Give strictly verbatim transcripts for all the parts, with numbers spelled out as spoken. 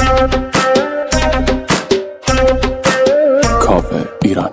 کاوه ایران.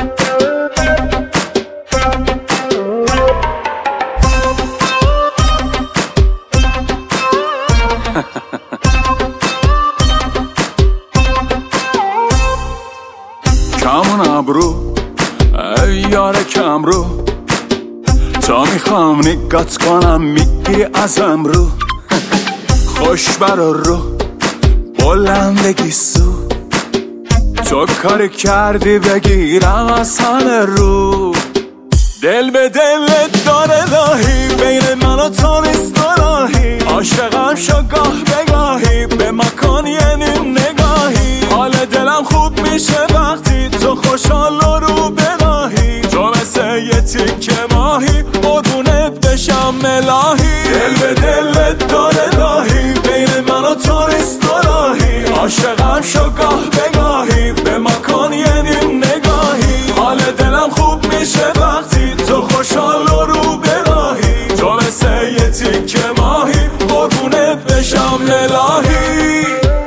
کمون ابرو ای یار کمرو، تا میخوام نگات کنم میگی ازم رو. خوش برا رو بلندگی سو، تو کار کردی بگیرم از همه رو. دل به دلت داره لاهی، بین من و تو نیست راهی. عاشقم شو گاه بگاهی، به مکان یعنی نگاهی. حال دلم خوب میشه وقتی تو خوشحال و رو بلاهی. تو مثل یه تیکه ماهی، قربونت بشم الهی. دل به دلت داره لاهی، بین من و تو نیست راهی. عاشقم شو گاه بگاهی، به مکان یعنی نگاهی. حال دلم خوب میشه وقتی تو خوشحال و رو بلاهی. تو مثل یه تیکه ماهی، قربونت بشم الهی.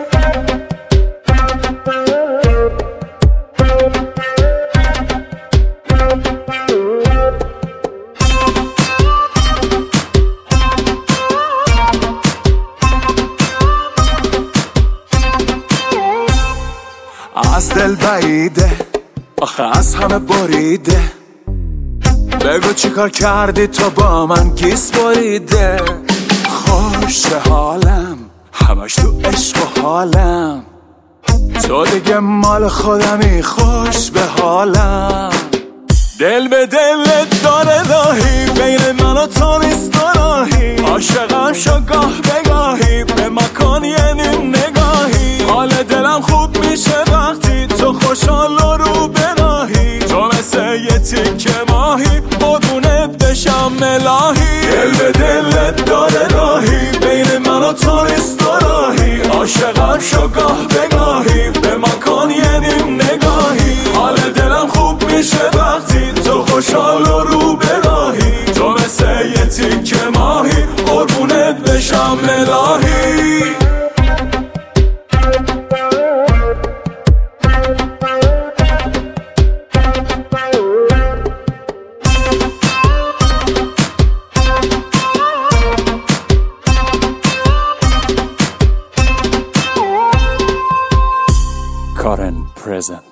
از دل بعیده آخه از همه بریده. بگو چی کار کردی تو با من گیس بریده. خوش حالم همش تو عشق و حالم، تو دیگه مال خودمی خوش به حالم. دل به دلت داره لاهی، بین من و تو نیست راهی. عاشقم شو گاه بگاهی، به مکان یعنی نگاهی. حال دلم خوب میشه وقتی تو خوشحال و رو بلاهی. تو مثل یه تیکه ماهی، قربونت بشم الهی. دل به دلت داره لاهی، بین من و تو نیست راهی. عاشقم شو گاه بگاهی، به مکان یعنی نگاهی. حال دلم خوب میشه وقتی تو خوشحال و رو بلاهی. تو مثل یه تیکه ماهی، قربونت بشم الهی. Karen present.